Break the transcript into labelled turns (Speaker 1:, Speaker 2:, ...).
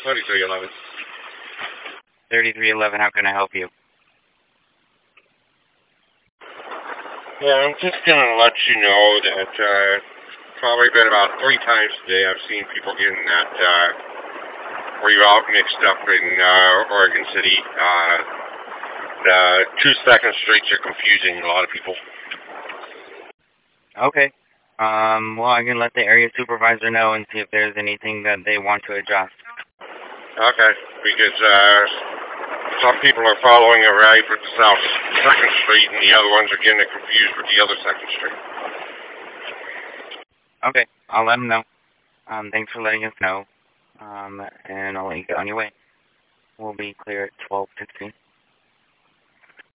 Speaker 1: 3311.
Speaker 2: 3311, how can I help you?
Speaker 1: Yeah, I'm just going to let you know that probably been about 3 times today I've seen people getting that reroute mixed up in Oregon City. The 2nd Streets are confusing a lot of people.
Speaker 2: Okay. Well, I can let the area supervisor know and see if there's anything that they want to adjust.
Speaker 1: Okay, because some people are following it right with the South 2nd Street, and the other ones are getting it confused with the other 2nd Street.
Speaker 2: Okay, I'll let them know. Thanks for letting us know. And I'll let you get on your way. We'll be clear at 12:15.